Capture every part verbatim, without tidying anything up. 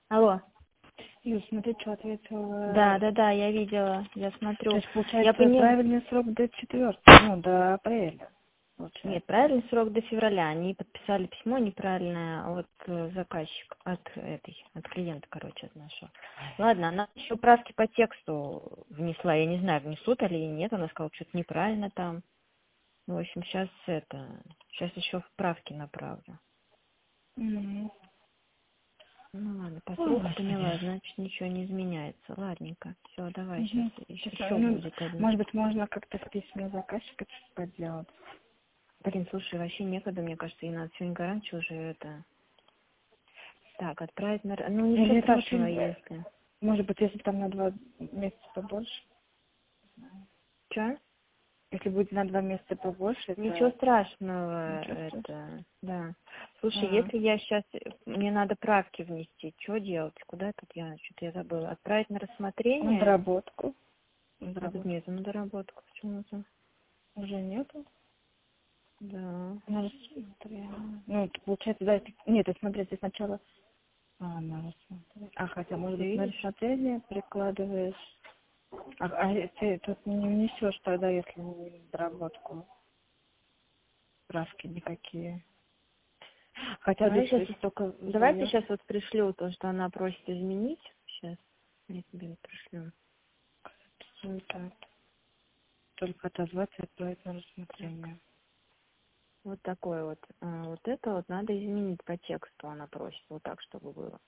Алло. Юр, смотри, что ответила. Да, да, да, я видела, я смотрю. То есть, получается, Я поняла. правильный срок до четвёртого, ну, до апреля. Получается. Нет, правильный срок до февраля. Они подписали письмо неправильное от э, заказчика, от этой, от клиента, короче, от нашего. Ладно, она еще правки по тексту внесла. Я не знаю, внесут или нет. Она сказала, что-то неправильно там. Ну, в общем, сейчас это, сейчас еще вправки направлю. Мгм. Ну ладно, по О, сроку Господи. поняла, значит ничего не изменяется. Ладненько. Все, давай, сейчас Мгм. еще, Сейчас, еще ну, будет один. может быть, можно как-то в письме заказчика что-то поделать. Блин, слушай, вообще некогда, мне кажется, и надо сегодня раньше уже это... Так, отправить на... р- Ну, ничего Или это страшного, вообще, если... может быть, если там на два месяца побольше. Че? Если будет на два месяца побольше, Ничего это страшного, ничего страшного. это... Да. Слушай, А, если я сейчас... Мне надо правки внести, что делать? Куда тут я? Что-то я забыла. Отправить на на рассмотрение? доработку. На А тут доработку. нету на доработку почему-то. Уже нету. Да. На рассмотрение. Ну, это получается, да, это- нет, это смотри, ты сначала а, на рассмотрение. А, хотя, может Ты быть, на видишь? рассмотрение прикладываешь. А, а ты тут не внесешь тогда, если не в доработку справки никакие. Хотя Давай здесь сейчас, если только давайте заявка, сейчас вот пришлю то, что она просит изменить. Сейчас я тебе пришлю. ну, так, только отозваться и отправить на рассмотрение. Вот такой вот. А, вот это вот надо изменить по тексту, она просит. Вот так, чтобы было.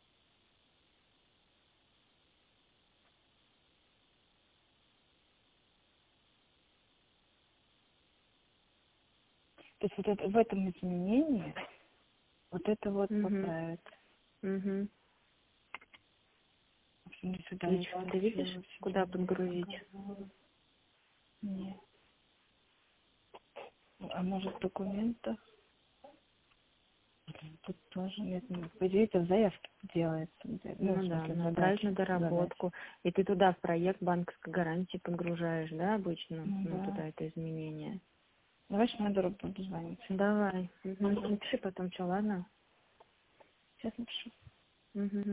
То есть вот это, в этом изменении вот это вот Угу. поправить. Угу. В общем, до сюда И я что, ты видишь, включила куда введение подгрузить? договора. Нет. А может в документах? Блин, тут тоже нет. нет. По идее, это в заявке делается. Ну, в Ну да, смысле, направить на задача. доработку. Задача. И ты туда в проект банковской гарантии подгружаешь, да, обычно? Ну Ну, да. туда это изменение. Давай Шнайдеру буду звонить. Давай. Угу. Угу. Напиши потом, что, ладно? Сейчас напишу. Угу.